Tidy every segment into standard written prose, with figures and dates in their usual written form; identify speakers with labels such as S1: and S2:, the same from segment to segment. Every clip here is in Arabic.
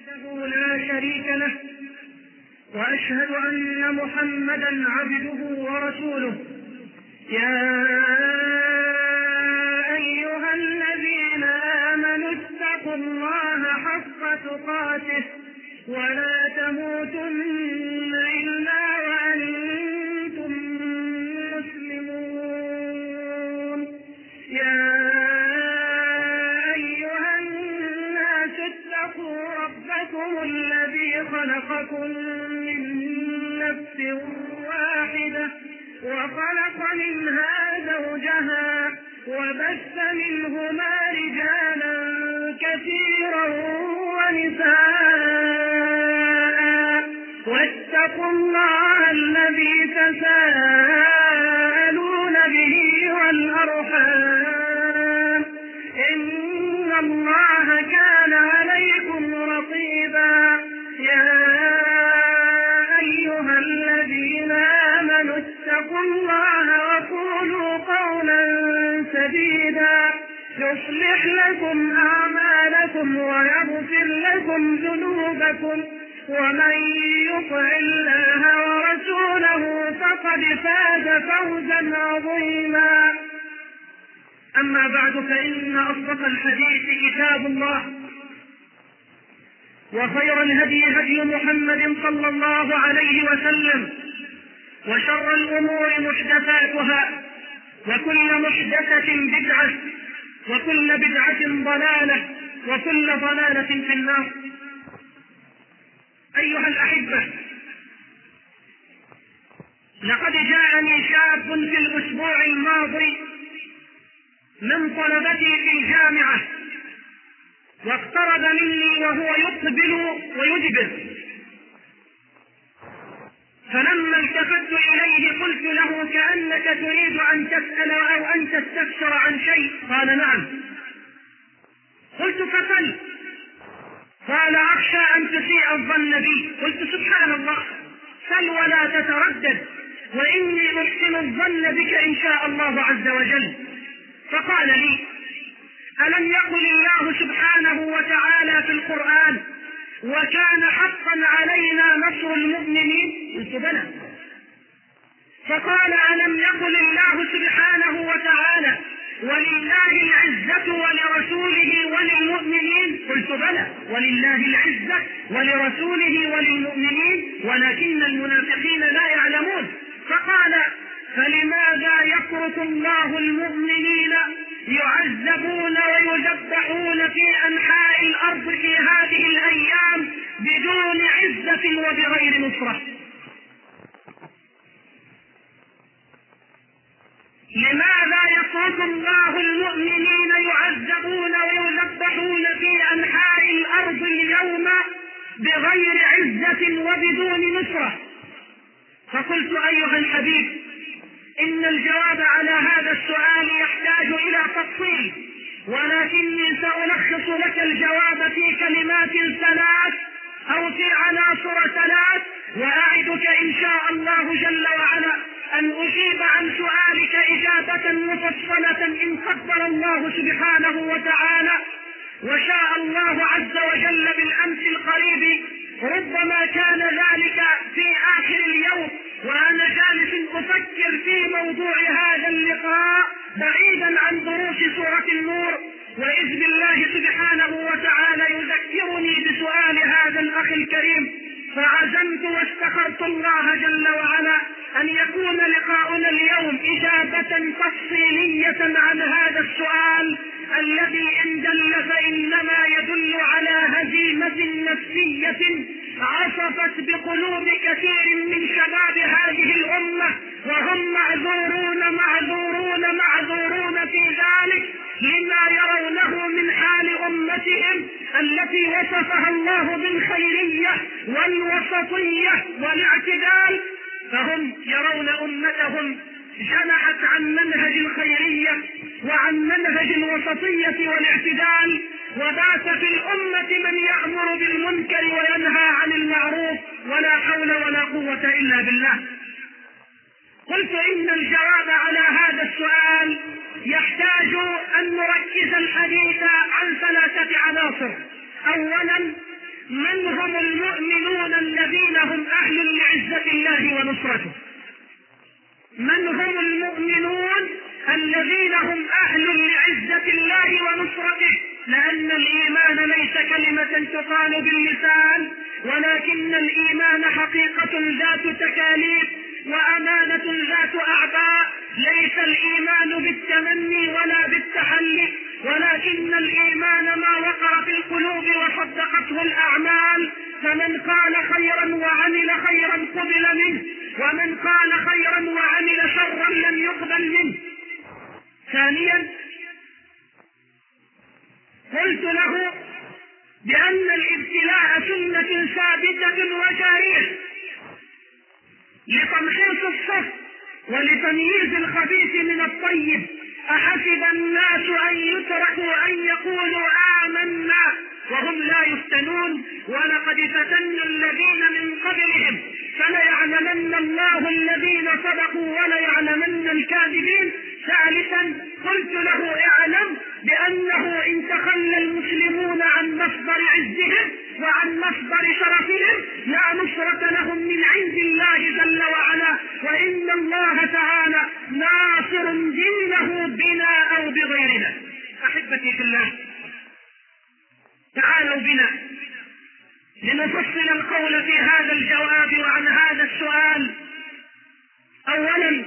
S1: وحده لا شريك له، وأشهد أن محمدا عبده ورسوله. يا أيها الذين آمنوا اتقوا الله حق تقاته ولا تموتن إلا وأنتم مسلمون. يا أيها الناس اتقوا ربكم الذي خلقكم من نفس واحدة وخلق منها زوجها وبث منهما رجالا كثيرا ونساء، واتقوا الله الذي تساءلون به والأرحام إن الله كان عليكم رقيبا. يا أيها الذين آمنوا اتقوا الله وقولوا قولا سديدا يصلح لكم أعمالكم ويغفر لكم ذنوبكم، ومن يطع الله ورسوله فقد فاز فوزا عظيما. أما بعد، فإن أصدق الحديث كتاب الله، وخير الهدي هدي محمد صلى الله عليه وسلم، وشر الأمور محدثاتها، وكل محدثة بدعة، وكل بدعة ضلالة، وكل ضلالة في النار. أيها الأحبة، لقد جاءني شاب في الأسبوع الماضي من طلبتي في الجامعة، واقترب مني وهو يقبل ويدبر، فلما التفت إليه قلت له: كأنك تريد أن تسأل أو أن تستفسر عن شيء؟ قال: نعم. قلت: فسل. قال: أخشى أن تسيء الظن بي. قلت: سبحان الله، سل ولا تتردد، وإني أحسن الظن بك إن شاء الله عز وجل. فقال لي: ألم يقل الله سبحانه وتعالى في القرآن: وكان حقا علينا نصر المؤمنين؟ قلت: بلى. فقال: ألم يقل الله سبحانه وتعالى: ولله العزة ولرسوله وللمؤمنين؟ قلت: بلى، ولله العزة ولرسوله وللمؤمنين ولكن المنافقين لا يعلمون. فقال: فلماذا يترك الله المؤمنين يعذبون ويذبحون في أنحاء الأرض في هذه الأيام بدون عزة وبغير نصرة؟ لماذا يترك الله المؤمنين يعذبون ويذبحون في أنحاء الأرض اليوم بغير عزة وبدون نصرة؟ فقلت: أيها الحبيب، إن الجواب على هذا السؤال يحتاج إلى تفصيل، ولكني سألخص لك الجواب في كلمات ثلاث أو في عناصر ثلاث، وأعدك إن شاء الله جل وعلا أن أجيب عن سؤالك إجابة مفصلة إن قدر الله سبحانه وتعالى وشاء الله عز وجل بالأمس القريب. ربما كان ذلك في آخر اليوم وأنا جالس أفكر في موضوع هذا اللقاء بعيدا عن دروس سورة النور، وإذ بالله سبحانه وتعالى يذكرني بسؤال هذا الأخ الكريم، فعزمت واستخرت الله جل وعلا أن يكون لقاؤنا اليوم إجابة تفصيلية عن هذا السؤال الذي إن دل فإنما يدل على هزيمة نفسية عصفت بقلوب كثير من شباب هذه الأمة، وهم معذورون في ذلك لما يرونه من حال أمتهم التي وصفها الله بالخيرية والوسطية والاعتدال. فهم يرون أمتهم جنحت عن منهج الخيرية وعن منهج الوسطية والاعتدال، وبات في الأمة من يأمر بالمنكر وينهى عن المعروف، ولا حول ولا قوة إلا بالله. قلت إن الجواب على هذا السؤال يحتاج أن نركز الحديث عن ثلاثة عناصر. أولا، من أهل لعزة الله ونصرته. من هم المؤمنون الذين هم أهل لعزة الله ونصرته؟ لأن الإيمان ليس كلمة تقال باللسان، ولكن الإيمان حقيقة ذات تكاليف وأمانة ذات أعباء. ليس الإيمان بالتمني ولا بالتحلي، ولكن الإيمان ما وقع في القلوب وصدقته الأعمال. فمن قال خيرا وعمل خيرا قبل منه، ومن قال خيرا وعمل شرا لم يقبل منه. ثانيا، قلت له بأن الابتلاء سنة ثابتة وجارية لتمحيص الصف ولتمييز الخبيث من الطيب. أحسب الناس أن يتركوا أن يقولوا آمنا وهم لا يفتنون، ولقد فتنا الذين من قبلهم فليعلمن الله الذين صدقوا وليعلمن الكاذبين. ثالثا، قلت له اعلم بأنه إن تخلى المسلمون عن مصدر عزهم وعن مصدر شرفهم لا نصرة لهم من عند الله جل وعلا، وإن الله تعالى ناصر دينه بنا أو بغيرنا. أحبتي في الله، تعالوا بنا لنفصل القول في هذا الجواب وعن هذا السؤال. أولا،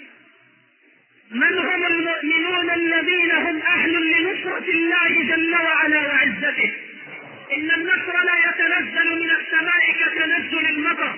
S1: من هم المؤمنون الذين هم أهل لنصرة الله جل وعلا وعزته؟ إن النصر لا يتنزل من السماء كتنزل المطر،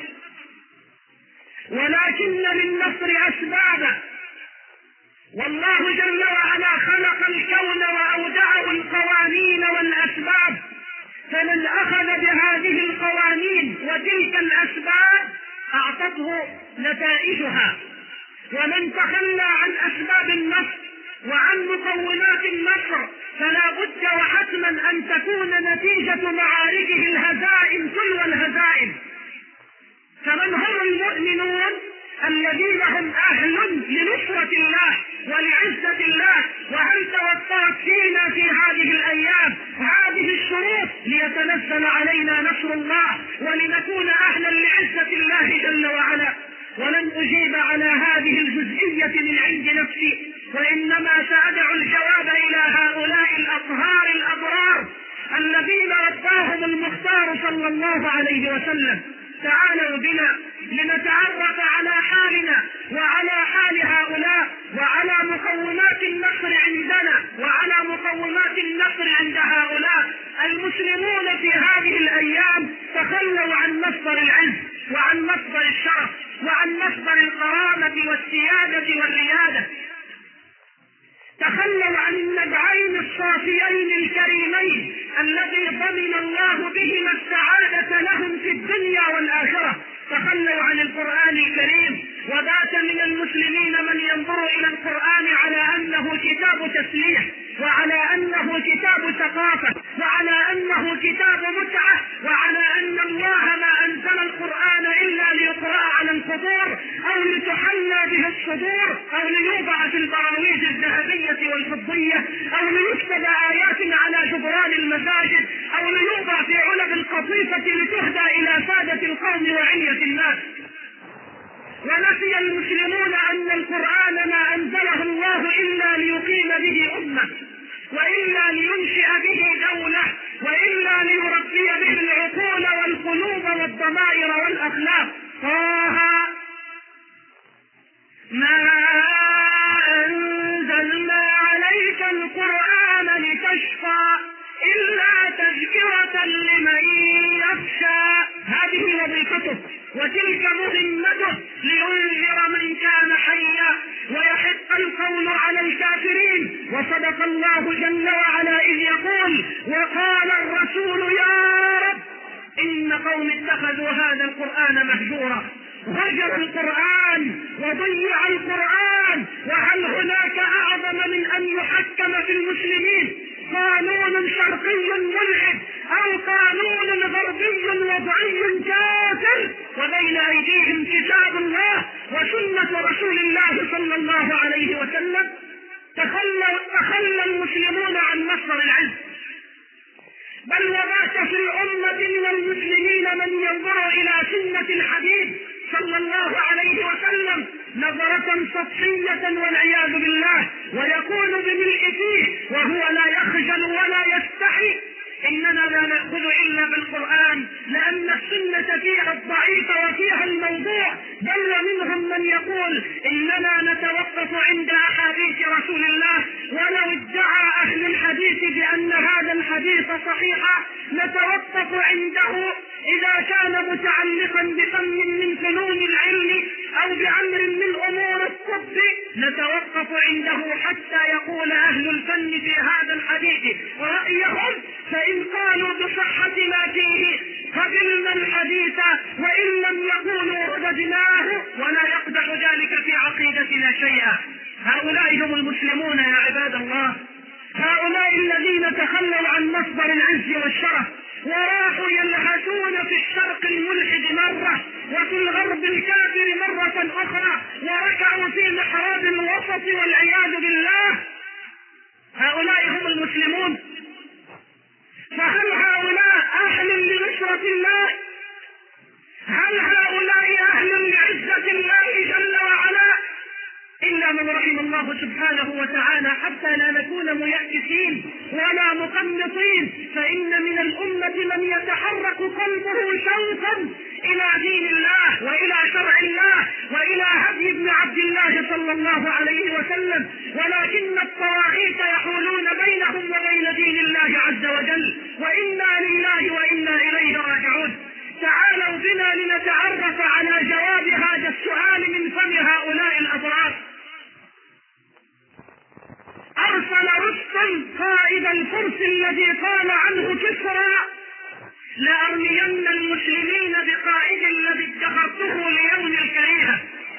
S1: ولكن للنصر أسبابا، والله جل وعلا خلق الكون وأودعه القوانين والأسباب، فمن أخذ بهذه القوانين وتلك الأسباب أعطته نتائجها، ومن تخلى عن أسباب النصر وعن مقومات النصر فلا بد وحتما أن تكون نتيجة معاركه الهزائم تلو الهزائم. فمن هم المؤمنون الذين هم أهل لنصرة الله ولعزة الله؟ وهل توفرت فينا في هذه الأيام هذه الشروط ليتنزل علينا نصر الله ولنكون أهلا لعزة الله جل وعلا؟ ولن أجيب على هذه الجزئية من عند نفسي، وإنما سأدعو الجواب إلى هؤلاء الأطهار الأبرار الذين رباهم المختار صلى الله عليه وسلم. تعالوا بنا لنتعرف على حالنا وعلى حال هؤلاء وعلى مقومات النصر عندنا وعلى مقومات النصر عند هؤلاء. المسلمون في هذه الأيام تخلوا عن مصدر العز وعن مصدر الشرف وعن مصدر الكرامة والسيادة والريادة، تخلوا عن النبعين الصافيين الكريمين الذي ضمن الله بهما السعادة لهم في الدنيا والآخرة. تخلوا عن القرآن الكريم، وبات من المسلمين من ينظر إلى القرآن على أنه كتاب تسليح، وعلى أنه كتاب ثقافة، وعلى أنه كتاب متعة، وعلى أن الله ما أنزل القرآن إلا ليقرأ على القبور أو لتحلى به الصدور أو ليوضع في البراويز الذهبية والفضية أو ليكتب آيات على جدران المساجد أو ليوضع في علب القطيفة لتهدى إلى سادة القوم وعلية الناس. ونسي المسلمون أن القرآن ما أنزله الله إلا ليقيم به أمة، وإلا لينشئ به دولة، وإلا ليربي به العقول والقلوب والضمائر والأخلاق. طه ما أنزلنا عليك القرآن لتشقى إلا تذكرة لمن يخشى. هذه وظيفته وتلك مهمته، لينذر من كان حيا ويحق القول على الكافرين. وصدق الله جل وعلا إذ يقول: وقال الرسول يا رب إن قوم اتخذوا هذا القرآن مهجورا. هجر القرآن وضيع القرآن، وهل هناك أعظم من أن يحكم في المسلمين قانون شرقي ملحد أو قانون غربي وضعي كافر وبين أيديهم كتاب الله وسنة رسول الله صلى الله عليه وسلم؟ تخلى المسلمون عن مصدر العز، بل وبات في الأمة من المسلمين من ينظر إلى سنة سنة الحبيب صلى الله عليه وسلم نظرة سطحية والعياذ بالله، ويقول بملء فيه وهو لا يخجل ولا يستحي: إننا لا نأخذ إلا بالقرآن، لأن السنة فيها الضعيف وفيها الموضوع، بل ومنهم من يقول إننا نتوقف عند أحاديث رسول الله، ولو ادعى أهل الحديث بأن هذا الحديث صحيحا نتوقف عنده إذا كان متعلقا بفن من فنون العلم أو بأمر من أمور الطب، نتوقف عنده حتى يقول أهل الفن في هذا الحديث رأيهم، فإن قالوا بصحة ما فيه قبلنا الحديث، وإن لم يقولوا رددناه، ولا يقدح ذلك في عقيدتنا شيئا. هؤلاء هم المسلمون يا عباد الله، هؤلاء الذين تخلوا عن مصدر العز والشرف وراحوا يلهثون في الشرق الملحد مرة وفي الغرب الكافر مرة أخرى، وركعوا في محراب الوسط والعياذ بالله. هؤلاء هم المسلمون. فهل هؤلاء أهل لنصرة الله؟ هل هؤلاء أهل لعزة الله جل وعلا؟ إلا من رحم الله سبحانه وتعالى، حتى لا نكون ميأسين ولا مقنطين، فإن من الأمة من يتحرك قلبه شوقا إلى دين الله وإلى شرع الله وإلى هدي ابن عبد الله صلى الله عليه وسلم، ولكن الطواغيت يحولون بينهم وبين دين الله عز وجل، وإنا لله وإنا إليه راجعون. تعالوا بنا لنتعرف على جواب هذا السؤال من فم هؤلاء الأبرار. أرسل رستم قائد الفرس الذي قال عنه كسرى: لأرمين المسلمين بقائد الذي ادخرته ليوم الكريهة.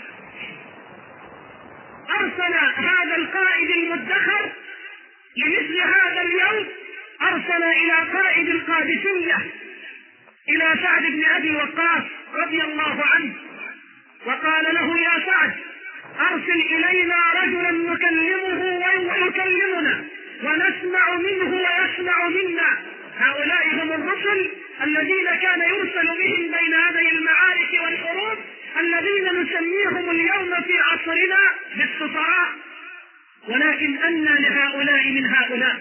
S1: أرسل هذا القائد المدخر لمثل هذا اليوم، أرسل إلى قائد القادسية إلى سعد بن أبي وقاص رضي الله عنه، وقال له: يا سعد، أرسل إلينا رجلا نكلمه ويكلمنا ونسمع منه ويسمع منا. هؤلاء هم الرسل الذين كان يرسل بهم بين هذه المعارك والحروب، الذين نسميهم اليوم في عصرنا بالسفراء. ولكن أن لهؤلاء من هؤلاء؟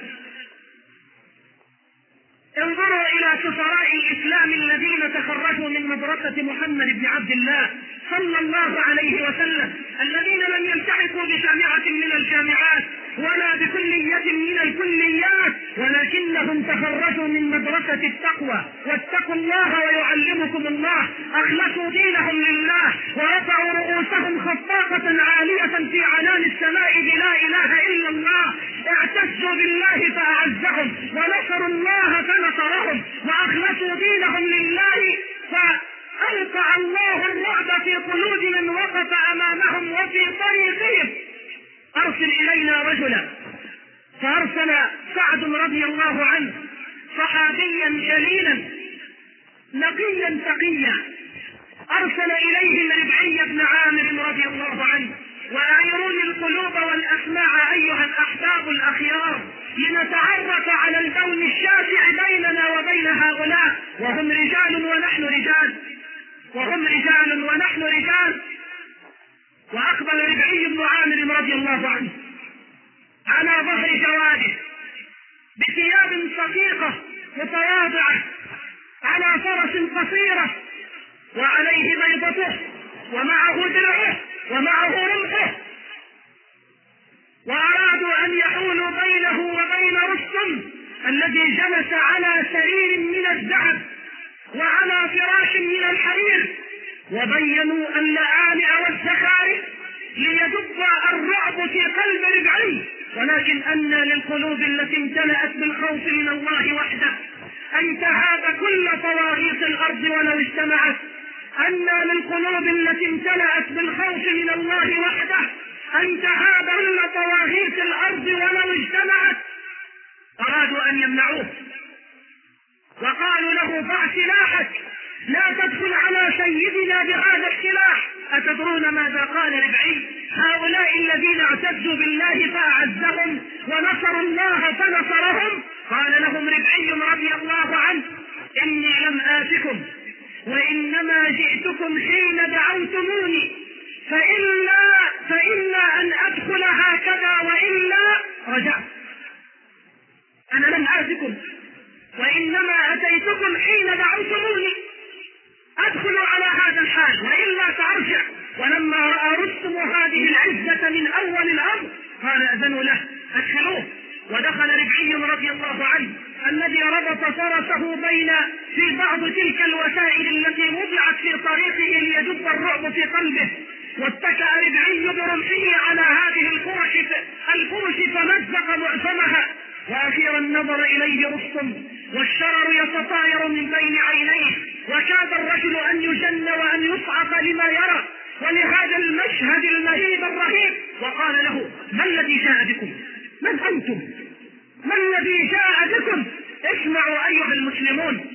S1: انظروا إلى سفراء الإسلام الذين تخرجوا من مدرسة محمد بن عبد الله صلى الله عليه وسلم، الذين لم يلتحقوا بجامعة من الجامعات ولا بكلية من الكليات، ولكنهم تخرجوا من مدرسة التقوى، واتقوا الله ويعلمكم الله، أخلصوا دينهم لله، ورفعوا رؤوسهم خطاقة عالية في عنان السماء بلا إله إلا الله، اعتزوا بالله فأعزهم، ونصروا الله فنصرهم، وأخلصوا دينهم لله فألقى الله الرعب في قلوب من وقف أمامهم وفي طريقهم. أرسل إلينا رجلا. فأرسل سعد رضي الله عنه صحابيا جليلا نقيا تقيا، أرسل إليهم ربعي بن عامر رضي الله عنه: وأعيروني القلوب والأسماع أيها الأحباب الأخيار، لنتعرف على الكون الشاسع بيننا وبين هؤلاء، وهم رجال ونحن رجال، وهم رجال ونحن رجال. وأقبل ربعي بن عامر رضي الله عنه على ظهر جواده بثياب صفيقة متواضعة، على فرس قصيرة، وعليه بيضته، ومعه درعه، ومعه رمحه، وأرادوا أن يحولوا بينه وبين رستم الذي جلس على سرير من الذهب وعلى فراش من الحرير، وبينوا اللآلئ والزخارف ليدب الرعب في قلب ربعي، ولكن أن للقلوب التي امتلأت بالخوف من الله وحده أن تهاب كل طواغيت الأرض ولو اجتمعت، أن للقلوب التي امتلأت بالخوف من الله وحده أن تهاب كل طواغيت الأرض ولو اجتمعت. أرادوا أن يمنعوه، وقالوا له: ضع سلاحك، لا تدخل على سيدنا بهذا السلاح. أتدرون ماذا قال ربعي؟ هؤلاء الذين اعتزوا بالله فأعزهم ونصروا الله فنصرهم، قال لهم ربعي رضي الله عنه: إني لم آتكم وإنما جئتكم حين دعوتموني، فإلا أن أدخل هكذا وإلا رجعت. أنا لم آتكم، وإنما أتيتكم حين دعوتموني أدخل على هذا الحال وإلا سأرجع. ولما رأى رستم هذه العزة من أول الأمر قال أذنوا له أدخلوه. ودخل ربعي رضي الله عنه الذي ربط فرسه في بعض تلك الوسائل التي وضعت في طريقه ليدب الرعب في قلبه، واتكأ ربعي برمحه على هذه الفرش فمزق معظمها. وأخيرا نظر إليه رستم والشرر يتطاير من بين عينيه، وكاد الرجل أن يجن وأن يصعق لما يرى ولهذا المشهد المهيب الرهيب. وقال له ما الذي جاء بكم؟ من أنتم؟ ما الذي جاء بكم؟ اسمعوا أيها المسلمون،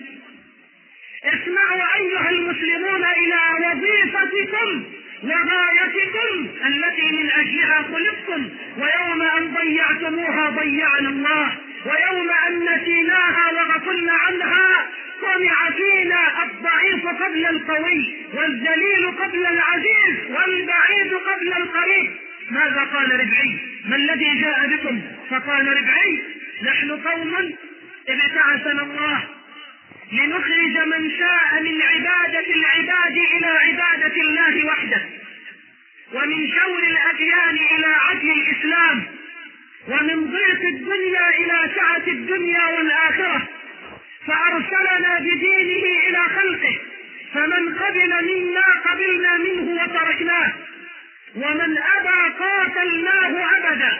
S1: اسمعوا أيها المسلمون إلى وظيفتكم وغايتكم التي من أجلها خلقتم. ويوم أن ضيعتموها ضيعنا الله، ويوم أن نسيناها وغفلنا عنها طمع فينا الضعيف قبل القوي، والذليل قبل العزيز، والبعيد قبل القريب. ماذا قال ربعي؟ ما الذي جاء بكم؟ فقال ربعي نحن قوم ابتعثنا الله لنخرج من شاء من عبادة العباد إلى عبادة الله وحده، ومن شور الأديان إلى عدل الإسلام، ومن ضيق الدنيا إلى سعة الدنيا والآخرة، فأرسلنا بدينه إلى خلقه، فمن قبل منا قبلنا منه وتركناه، ومن أبى قاتلناه أبدا.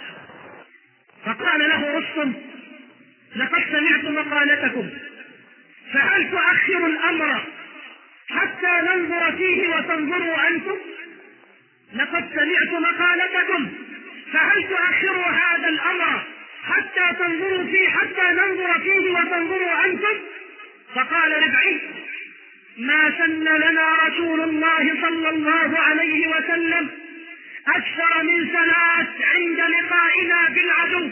S1: فقال له رستم لقد سمعت مقالتكم، فهل تؤخر الأمر حتى ننظر فيه وتنظروا أنتم؟ لقد سمعت مقالتكم، فهل تؤخروا هذا الأمر حتى تنظروا فيه، حتى ننظر فيه وتنظروا أنتم؟ فقال ربعي ما سن لنا رسول الله صلى الله عليه وسلم أكثر من 3 عند لقائنا بالعدو.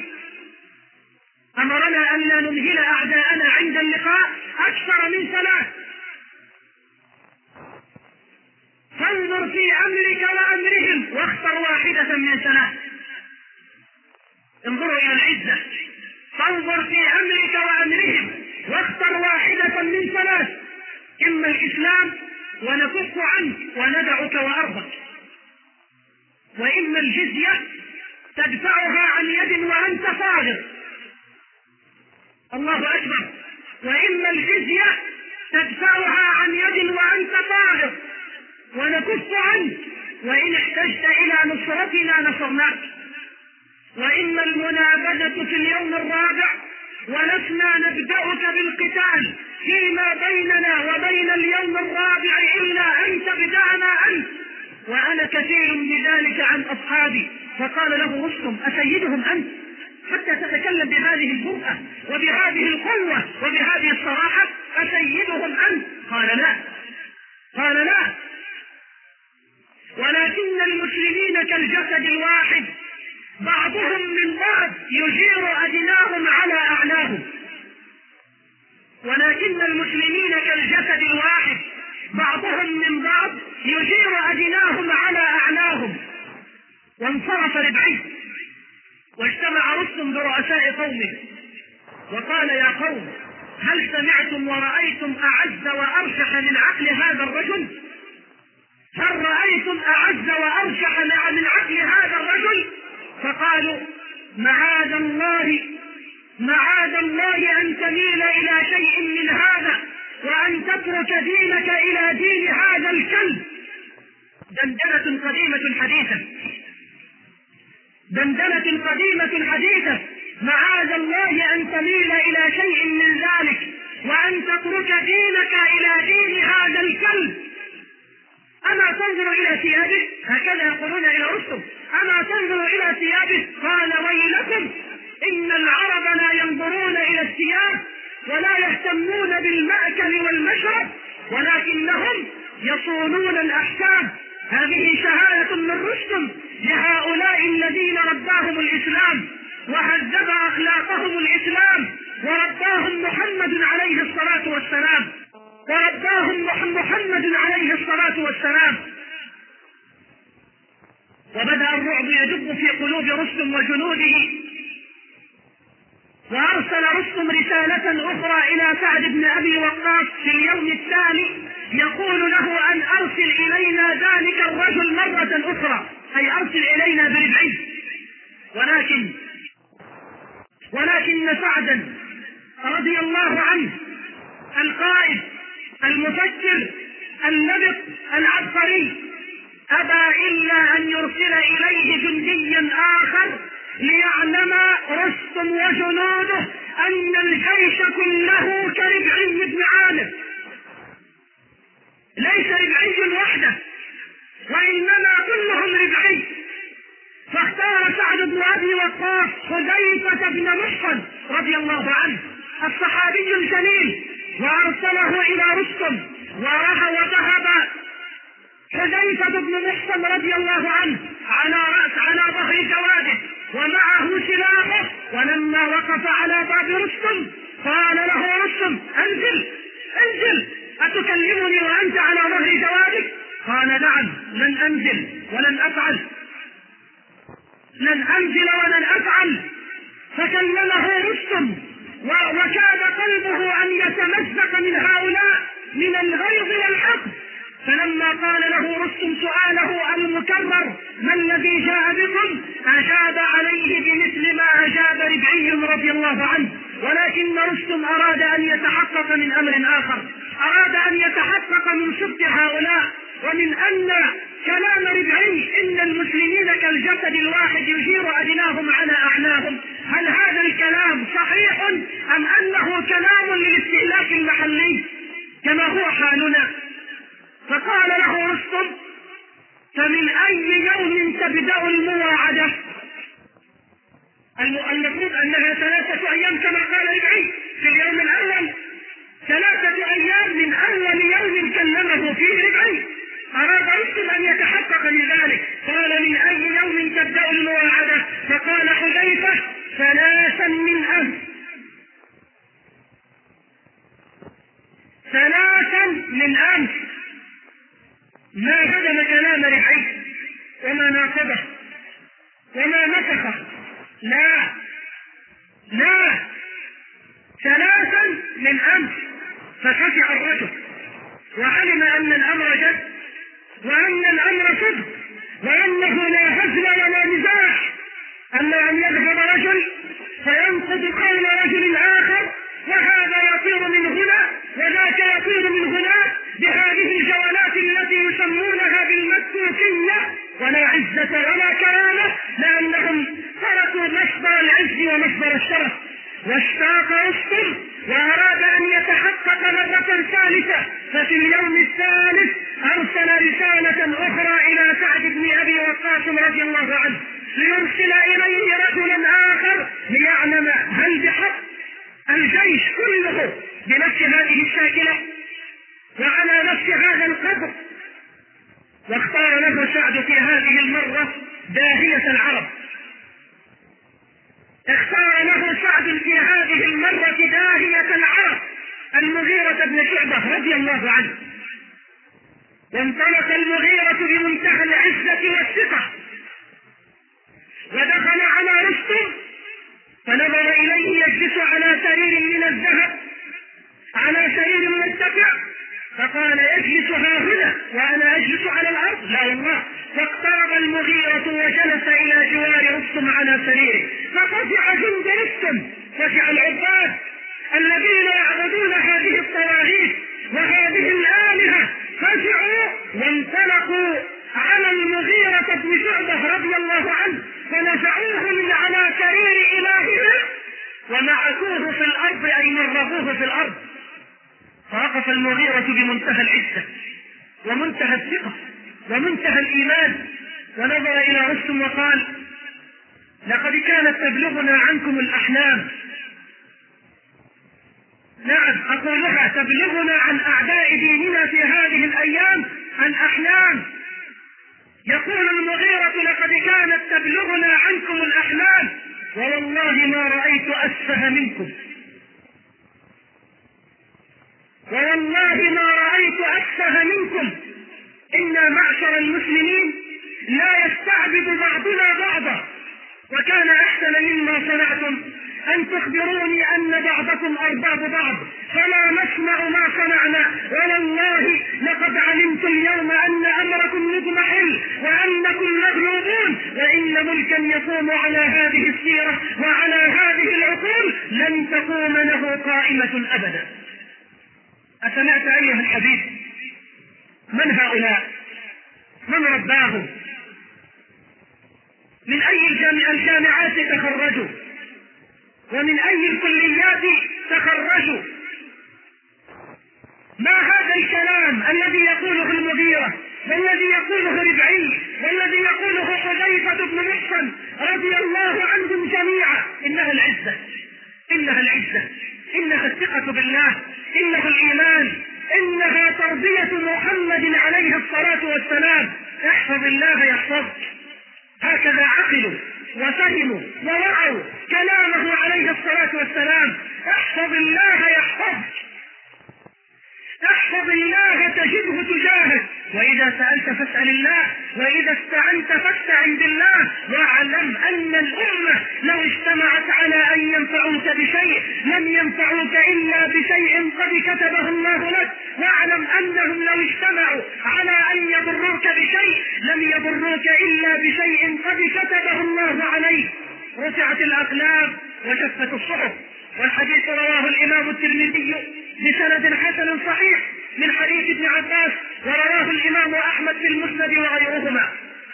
S1: أمرنا أن لا نمهل أعداءنا عند اللقاء أكثر من 3. فانظر في أمرك وأمرهم واختر واحدة من 3. انظروا إلى العزة. فانظر في أمرك وأمرهم واختر واحدة من 3، إما الإسلام ونكف عنك وندعك وأرضك، وإما الجزية تدفعها عن يد وأنت صاغر. الله أكبر. وإما الجزية تدفعها عن يد وأنت صاغر ونكف عنك، وإن احتجت إلى نصرتنا نصرناك. وإما المنابذة في اليوم الرابع ولسنا نبدأك بالقتال فيما بيننا وبين اليوم الرابع إلا أن تبدأنا أنت، وأنا كثير بذلك عن أصحابي. فقال له رستم أسيدهم أنت حتى تتكلم بهذه الجرأة وبهذه القوة وبهذه الصراحة؟ أسيدهم أنت؟ قال لا. قال لا، ولكن المسلمين كالجسد الواحد بعضهم من بعض يجير أدناهم على أعلاهم. ولكن المسلمين كالجسد الواحد بعضهم من بعض يجير أدناهم على أعلاهم. وانصرف ربعي واجتمع رستم برؤساء قومه وقال يا قوم هل سمعتم ورأيتم أعز وأرشح من عقل هذا الرجل؟ هل رأيتم أعز وأرشح من عقل هذا الرجل؟ فقالوا معاذ الله أن تميل إلى شيء من هذا وأن تترك دينك إلى دين هذا الكلب. دندنة قديمة حديثة. معاذ الله أن تميل إلى شيء من ذلك وأن تترك دينك إلى دين هذا الكلب. أما تنظر إلى ثيابه؟ هكذا يقولون إلى رستم. أما تنظر إلى ثيابه؟ قال ويلكم إن العرب لا ينظرون إلى الثياب ولا يهتمون بالمأكل والمشرب، ولكنهم يصونون الأحكام. هذه شهادة من رستم لهؤلاء الذين رباهم الإسلام وهذب أخلاقهم الإسلام، ورباهم محمد عليه الصلاة والسلام، ورباهم محمد عليه الصلاة والسلام. وبدأ الرعب يدب في قلوب رستم وجنوده، وأرسل رستم رسالة أخرى إلى سعد بن أبي وقاص في اليوم التالي يقول له أن أرسل إلينا ذلك الرجل مرة أخرى، أي أرسل إلينا بربعي. ولكن سعدا رضي الله عنه القائد المفكر اللبق العبقري أبى إلا أن يرسل إليه جنديا آخر ليعلم رستم وجنوده أن الجيش كله كربعي بن عامر، ليس ربعي وحده وإنما كلهم ربعي. فاختار سعد بن أبي وقاص حذيفة بن محصن رضي الله عنه الصحابي الجليل، وأرسله إلى رستم، وذهب حذيفة بن محصن رضي الله عنه على ظهر جواده ومعه سلاحه. ولما وقف على باب رستم قال له رستم: انزل أتكلمني وأنت على ظهر جوادك؟ قال: نعم، لن أنزل ولن أفعل. فكلمه رستم وكاد قلبه أن يتمزق من هؤلاء من الغيظ والحقد. فلما قال له رستم سؤاله المكرر: ما الذي جاء بكم؟ أجاب عليه بمثل ما أجاب ربعي رضي الله عنه. ولكن رستم أراد أن يتحقق من أمر آخر، أراد أن يتحقق من صدق هؤلاء ومن أن كلام ربعي إن المسلمين كالجسد الواحد يجير أدناهم على أعلاهم، هل هذا الكلام صحيح أم أنه كلام للاستهلاك المحلي كما هو حالنا؟ فقال له رستم: فمن أي يوم تبدأ المواعدة؟ المفروض أنها 3 أيام كما قال ربعي في اليوم الأول، 3 أيام من أول يوم كلمه فيه ربعي. أراد رستم أن يتحقق من ذلك، قال: من أي يوم تبدأ المواعدة؟ فقال حذيفة: 3 من أمس. 3 من أمس. ما هدم كلام ربعي وما ناقضه وما نسخه، لا 3 من أمس. فخشع الرجل وعلم أن الأمر جد وأن الأمر صدق وأنه لا هزل ولا مزاح. أما أن يذهب رجل فينقض قول رجل آخر، وهذا يطير من هنا وذاك يطير من هنا بهذه الجولات التي يسمونها بالمسكوكية، ولا عزة ولا كرامة، لأنهم تركوا مصدر العز ومصدر الشرف. واشتاق رستم وأراد أن يتحقق مرة ثالثة، ففي اليوم الثالث أرسل رسالة أخرى إلى سعد بن أبي وقاص رضي الله عنه ليرسل إليه رجلا آخر ليعلم هل بحق الجيش كله بنفس هذه الشاكلة وعلى نفس هذا القدر. واختار له سعد في هذه المرة داهية العرب، اختار له سعد في هذه المرة داهية العرب المغيرة بن شعبة رضي الله عنه. وانطلق المغيرة بمنتهى العزة والثقة ودخل على رستم فنظر إليه يجلس على سرير من الذهب، على سرير مرتفع، فقال: اجلس ها هنا وأنا أجلس على الأرض؟ لا والله. فاقترب المغيرة وجلس إلى جوار رستم على سريره، ففزع جند رستم، فزع العباد الذين يعبدون هذه الطواغيت وهذه الآلهة، فزعوا وانطلقوا على المغيرة بن شعبة رضي الله عنه فنزعوه من على سرير إلههم ومعكوه في الأرض، أي مرغوه في الأرض. فوقف المغيرة بمنتهى العزة ومنتهى الثقة ومنتهى الإيمان ونظر إلى رستم وقال: لقد كانت تبلغنا عنكم الأحلام. نعم أقولها، تبلغنا عن أعداء ديننا في هذه الأيام الأحلام. يقول المغيرة: لقد كانت تبلغنا عنكم الأحلام ووالله ما رأيت أسفه منكم، والله ما رأيت أسفه المسلمين لا يستعبد بعضنا بعضا، وكان أحسن مما صنعتم أن تخبروني أن بعضكم أرباب بعض فلا نسمع ما صنعنا، والله لقد علمت اليوم أن أمركم مضمحل وأنكم مغلوبون، وإن ملكا يقوم على هذه السيرة وعلى هذه العقول لن تقوم له قائمة أبدا. أسمعت أيها الحبيب؟ من هؤلاء؟ من رباهم؟ من أي الجامعات تخرجوا؟ ومن أي الكليات تخرجوا؟ ما هذا الكلام الذي يقوله المغيرة والذي يقوله ربعي والذي يقوله حذيفة بن محصن رضي الله عنهم جميعا؟ إنها العزة، إنها العزة، إنها الثقة بالله، إنه الإيمان، إنها تربية محمد عليه الصلاة والسلام. احفظ الله يحفظك. هكذا عقلوا وفهموا ووعوا كلامه عليه الصلاة والسلام. احفظ الله يحفظك، احفظ الله تجده تجاهك، وإذا سألت فاسأل الله، وإذا استعنت فاستعن بالله، واعلم أن الأمة لو اجتمعت على أن ينفعوك بشيء لم ينفعوك إلا بشيء قد كتبه الله لك، واعلم أنهم لو اجتمعوا على أن يضروك بشيء لم يضروك إلا بشيء قد كتبه الله عليك. رفعت الأقلام وجفت الصحف. والحديث رواه الإمام الترمذي بسند حسن صحيح من حديث ابن عباس، ورواه الإمام أحمد في المسند وغيرهما.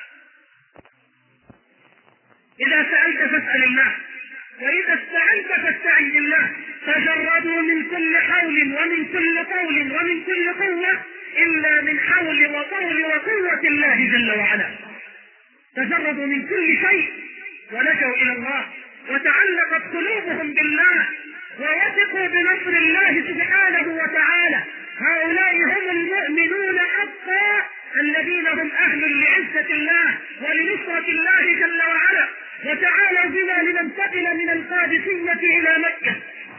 S1: إذا سألت فاسأل الله، وإذا استعنت فاستعن بالله. تجردوا من كل حول ومن كل قول ومن كل قوة إلا من حول وطول وقوة الله جل وعلا. تجردوا من كل شيء ولجوا إلى الله، وتعلقت قلوبهم بالله، ووثقوا بنصر الله سبحانه وتعالى. هؤلاء هم المؤمنون حقا الذين هم أهل لعزة الله ولنصرة الله جل وعلا. وتعالوا بنا لننتقل من القادسية إلى مكة،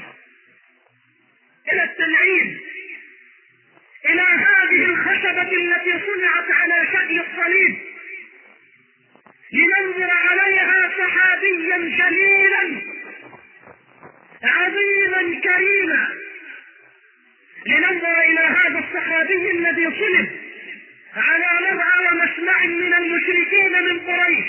S1: إلى التنعيم، إلى هذه الخشبة التي صنعت على شكل الصليب، لننظر عليها صحابيا جليلا عظيما كريما، لننظر إلى هذا الصحابي الذي صلب على مرأى ومسمع من المشركين من قريش،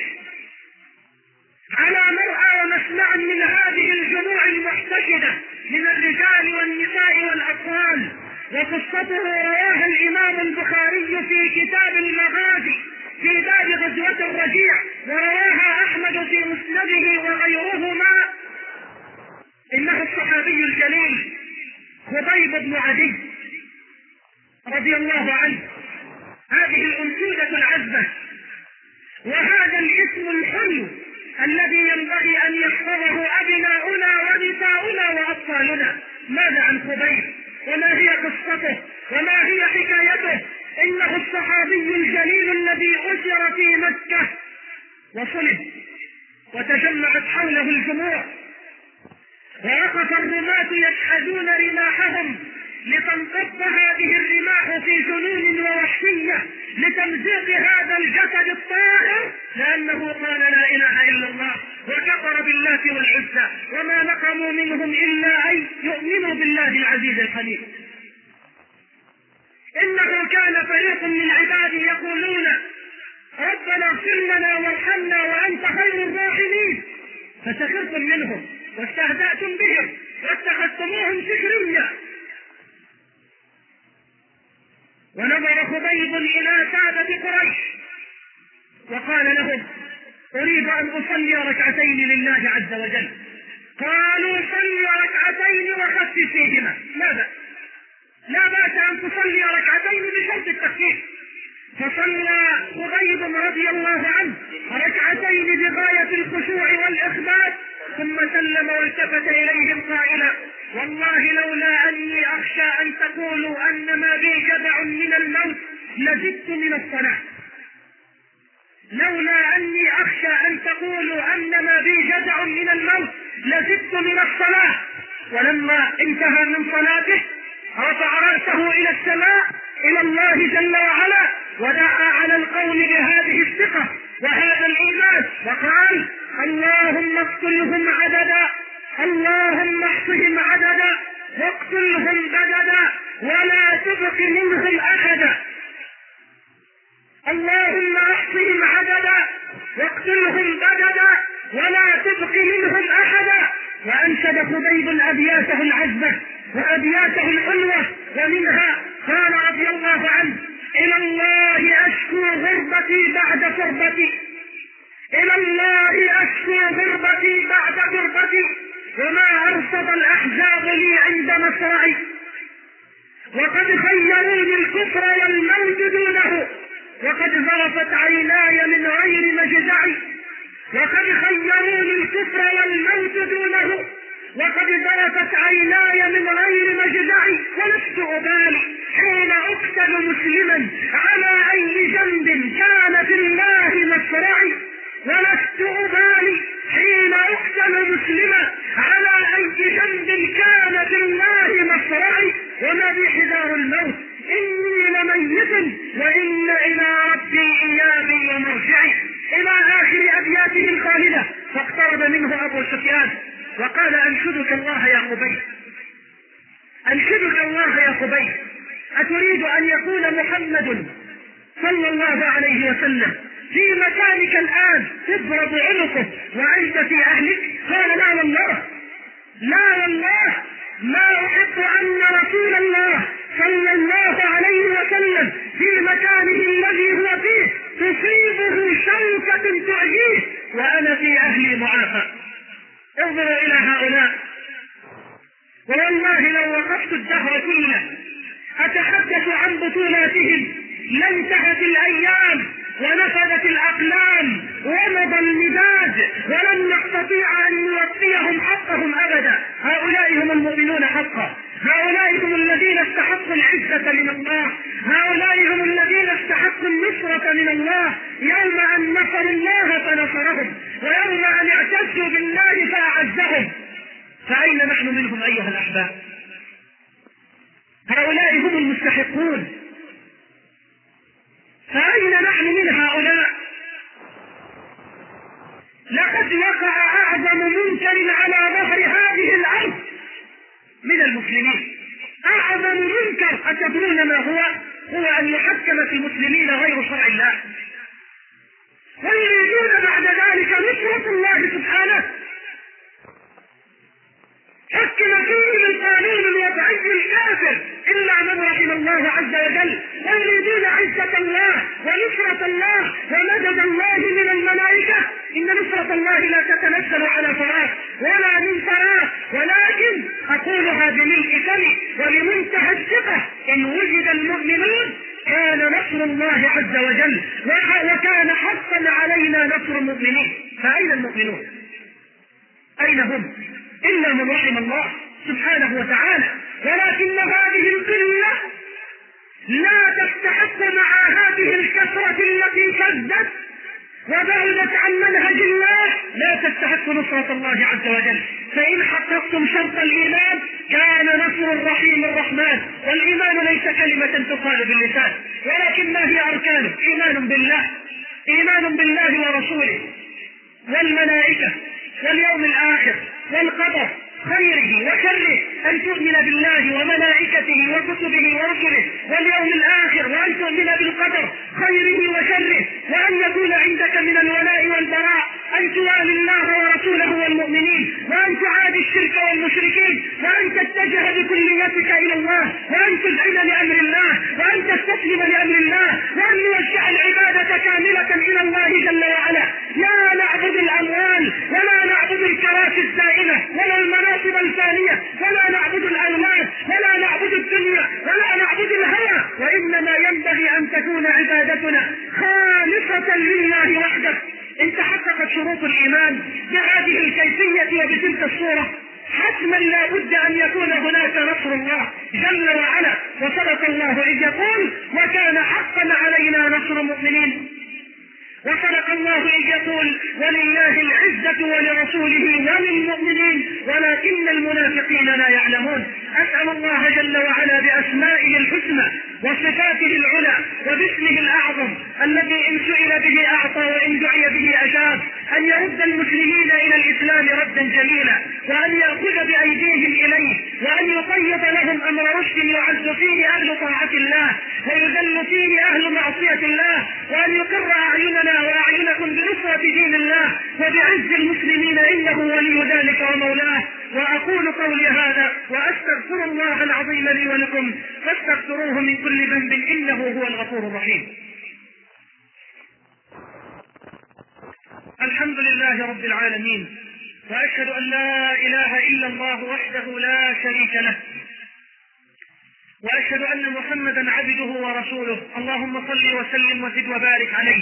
S1: على مرأى ومسمع من هذه الجموع المحتشدة من الرجال والنساء والأطفال. وقصته رواها الإمام البخاري في كتاب المغازي في باب غزوة الرجيع، ورواها أحمد في مسنده وغيرهما. إنه الصحابي الجليل خبيب بن عدي رضي الله عنه. هذه الأنشودة العذبة وهذا الاسم الحلو الذي ينبغي أن يحفظه أبناؤنا ونساؤنا وأطفالنا. ماذا عن خبيب؟ وما هي قصته؟ وما هي حكايته؟ إنه الصحابي الجليل الذي أسر في مكة وصلب، وتجمعت حوله الجموع، ووقف الرماة يشحذون رماحهم لتنقض هذه الرماح في جنون ووحشية لتمزيق هذا الجسد الطاهر، لأنه قال لا إله إلا الله وكفر بالله والعزى، وما نقموا منهم إلا أن يؤمنوا بالله العزيز الحميد. إنه كان فريق من عبادي يقولون ربنا اغفر لنا وارحمنا وأنت خير الراحمين، فسخرتم منهم واستهزأتم بهم واتخذتموهم سخريا. ونظر خبيب إلى سادة قريش وقال لهم أريد أن أصلي ركعتين لله عز وجل. قالوا صلي ركعتين وخفف فيهما. ماذا؟ لا بأس أن تصلي ركعتين بشرط التخفيف. فصلى خبيب رضي الله عنه ركعتين بغاية الخشوع والإخبات، ثم سلم والتفت إليهم قائلا والله لولا أني أخشى أن تقولوا أن ما بي جدع من الموت لزدت من الصلاة. لولا أني أخشى أن تقولوا أن ما بي جدع من الموت لزدت من الصلاة. ولما انتهى من صلاته رفع رأسه إلى السماء إلى الله جل وعلا ودعا على القوم تبق منهم أحدا، اللهم احصهم عددا واقتلهم بددا ولا تبق منهم أحدا. وأنشد خبيب أبياته العذبة وأبياته الحلوة، ومنها قال رضي الله عنه: إلى الله أشكو غربتي بعد تربتي، إلى الله أشكو غربتي بعد تربتي، وما أرصد الأحزاب لي عند مصرعي، وقد خيروني الكفر والموت دونه، وقد ذرفت عيناي من غير مجزعي، وقد خيروني الكفر والموت دونه، وقد ذرفت عيناي من غير مجزعي، ولست أبالي حين أقتل مسلما على أي ذنب كان في الله مصرعي، ولست أبالي حين أقتل مسلما على أي ذنب كان في الله مصرعي، وما بي حذار الموت إني لميت وإن إلى ربي إيابي ومرجعي، إلى آخر أبياته الخالدة. فاقترب منه أبو سفيان وقال: أنشدك الله يا خبيب، أنشدك الله يا خبيب، أتريد أن يكون محمد صلى الله عليه وسلم في مكانك الآن تضرب عنقه وأنت في أهلك؟ قال: لا والله، لا والله، ما أحب أن رسول الله صلى الله عليه وسلم في مكانه الذي هو فيه تصيبه شوكة تعجيه وأنا في أهلي معافى. انظروا إلى هؤلاء، والله لو وقفت الدهر كله أتحدث عن بطولاتهم لانتهت الأيام ونفذت الأقلام ومضى المداد ولن نستطيع أن نوفيهم حقهم أبدا. هؤلاء هم المؤمنون حقا، هؤلاء هم الذين استحقوا العزة من الله، هؤلاء هم الذين استحقوا النصرة من الله، يوم أن نصروا الله فنصرهم، ويوم أن اعتزوا بالله فأعزهم. فأين نحن منهم أيها الأحباب؟ هؤلاء هم المستحقون، فأين نحن من هؤلاء؟ لقد وقع أعظم منكر على ظهر هذه الأرض من المسلمين، أعظم منكر أتدرون ما هو؟ هو أن يحكم في المسلمين غير شرع الله، ويريدون بعد ذلك نصرة الله سبحانه. حكم فيه القانون الوضعي الكافر إلا من رحم الله عز وجل، ويريدون عزة الله ونصرة الله ومدد الله من الملائكة. إن نصرة الله لا تتنزل على فراغ ولا من فراغ، ولكن أقولها بملء فمي ولمنتهى الثقة: إن وجد المؤمنون كان نصر الله عز وجل، وكان حقا علينا نصر المؤمنين. فأين المؤمنون؟ أين هم؟ إلا من رحم الله سبحانه وتعالى. ولكن هذه القلة لا تستحق مع هذه الكثرة التي كذبت وبعدت عن منهج الله، لا تستحق نصرة الله عز وجل. فإن حققتم شرط الإيمان كان نصر الرحيم الرحمن، والإيمان ليس كلمة تقال باللسان، ولكن ما هي أركانه؟ إيمان بالله، إيمان بالله ورسوله والملائكة واليوم الآخر والقدر خيره وشره، أن تؤمن بالله وملائكته وكتبه ورسله واليوم الآخر، وأن تؤمن بالقدر خيره وشره، وأن يكون عندك من الولاء والبراء أن توالي الله ورسوله والمؤمنين، وأن تعادي الشرك والمشركين، وأن تتجه بكليتك إلى الله، وأن تذعن لأمر الله، وأن تستسلم لأمر الله، وأن يوجه العبادة كاملة إلى الله جل وعلا. لا نعبد الأموال ولا نعبد الكراسي الزائلة ولا المناصب الفانية ولا نعبد الأولاد ولا نعبد الدنيا ولا نعبد الهوى، وإنما ينبغي أن تكون عبادتنا خالصة لله وحده. إن تحققت شروط الإيمان بهذه الكيفية وبتلك الصورة حتما لا بد أن يكون هناك نصر الله جل وعلا. وصدق الله إذ يقول: وكان حقا علينا نصر المؤمنين. وصدق الله إذ يقول: ولله العزة ولرسوله وللمؤمنين ولكن المنافقين لا يعلمون. أسأل الله جل وعلا بأسمائه الحسنى وصفاته العلى وباسمه الأعظم الذي إن سئل به أعطى وإن دعي به أجاب، أن يرد المسلمين إلى الإسلام ردا جميلا، وأن يأخذ بأيديهم إليه، وأن يقيض لهم أمر رشد يعز فيه أهل طاعة الله ويذل فيه أهل معصية الله، وأن يقر أعيننا وأعينكم بنصرة دين الله وبعز المسلمين، إنه ولي ذلك ومولاه. وأقول قولي هذا وأستغفر الله العظيم لي ولكم، فاستغفروه من كل ذنب إنه هو الغفور الرحيم. الحمد لله رب العالمين، وأشهد أن لا إله إلا الله وحده لا شريك له، وأشهد أن محمدا عبده ورسوله. اللهم صل وسلم وزد وبارك عليه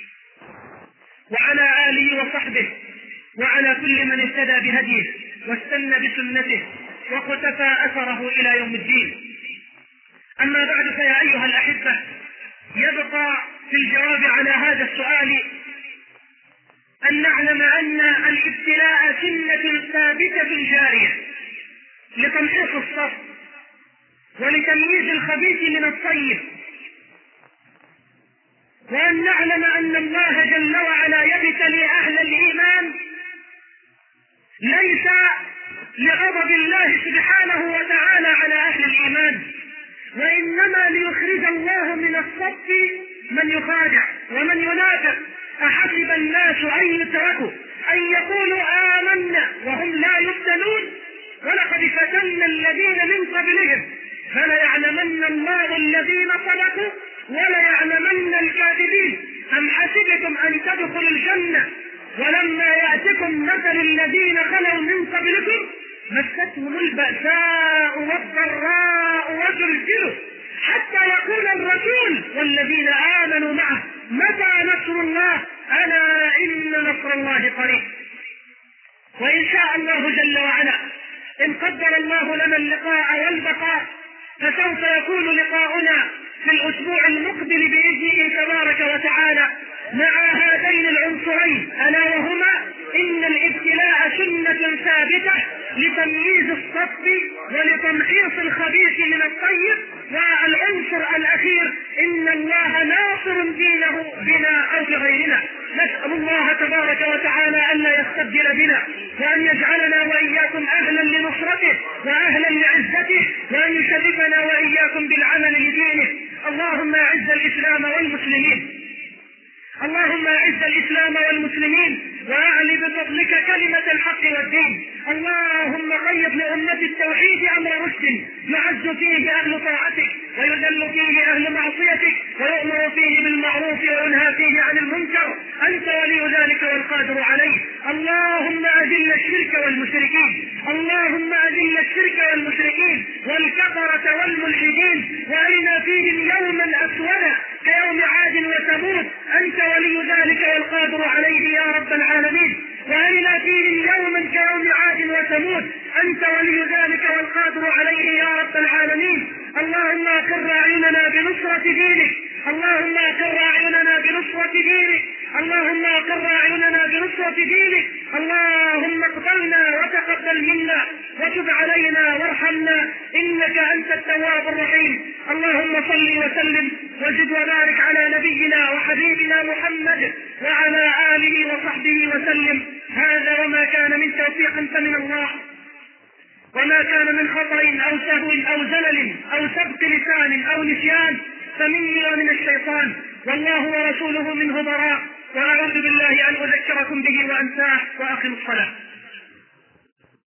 S1: وعلى آله وصحبه وعلى كل من اهتدى بهديه واستنى بسنته وقتفى أثره إلى يوم الدين. أما بعد، فيا أيها الأحبة، يبقى في الجواب على هذا السؤال أن نعلم أن الابتلاء سنة ثابتة جارية لتمحيص الصف ولتمييز الخبيث من الطيب، وأن نعلم أن الله جل وعلا يبتلي أهل الإيمان ليس لغضب الله سبحانه وتعالى على أهل الإيمان، وإنما ليخرج الله من الصف من يخادع ومن ينافق. أحسب الناس أن يتركوا أن يقولوا آمنا وهم لا يفتنون، ولقد فتنا الذين من قبلهم فليعلمن الله الذين صدقوا وليعلمن الكاذبين. أم حسبتم أن تدخلوا الجنة ولما يأتكم مثل الذين خلوا من قبلكم مستهم البأساء والضراء وزلزلوا حتى يقول الرسول والذين آمنوا معه متى نصر الله ألا إن نصر الله قريب. وإن شاء الله جل وعلا إن قدر الله لنا اللقاء والبقاء فسوف يكون لقاؤنا في الأسبوع المقبل بإذنه تبارك وتعالى مع هذين العنصرين، ألا وهما إن الابتلاء سنة ثابتة لتمييز الصف ولتمحيص الخبيث من الطيب، والعنصر الأخير إن الله ناصر دينه بنا أو بغيرنا. نسأل الله تبارك وتعالى أن لا يستبدل بنا، وأن يجعلنا وإياكم أهلا لنصرته وأهلا لعزته، وأن يشرفنا وإياكم بالعمل لدينه. اللهم أعز الإسلام والمسلمين، اللهم أعز الإسلام والمسلمين وأعلي بفضلك كلمة الحق والدين. اللهم قيض لأمة التوحيد أمر رشد يعز فيه أهل طاعتك ويذل فيه أهل معصيتك ويؤمر فيه بالمعروف وينهى فيه عن المنكر. أنت ولي ذلك والقادر عليه. اللهم أذل الشرك والمشركين، اللهم أذل الشرك والمشركين والكفرة والملحدين، وأرنا فيهم يوما أسودا كيوم عاد وثمود. أنت ولي ذلك والقادر عليه يا رب العالمين. وأرنا فيهم يوما كيوم عاد وثمود. أنت ولي ذلك والقادر عليه يا رب العالمين. اللهم أقر أعيننا بنصرة دينك، اللهم أقر أعيننا بنصرة دينك، اللهم أقر أعيننا بنصرة دينك. اللهم اقبلنا وتقبل منا وتب علينا وارحمنا إنك أنت التواب الرحيم. اللهم صل وسلم وزد وبارك على نبينا وحبيبنا محمد وعلى آله وصحبه وسلم. هذا وما كان من توفيق فمن الله، وما كان من خطأ أو سهو أو زلل أو سبق لسان أو نسيان فمني ومن الشيطان، والله ورسوله منه براء. وأعوذ بالله أن أذكركم به وأنساه. وأقم الصلاة.